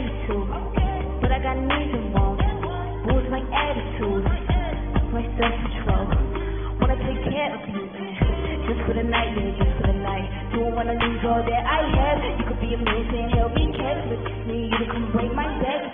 attitude, but I got needs and wants. Rules my attitude, my self-control. Wanna take care of you, just for the night, yeah, just for the night. Don't wanna lose all that I have. You could be amazing, help me catch with me. You can come break my back.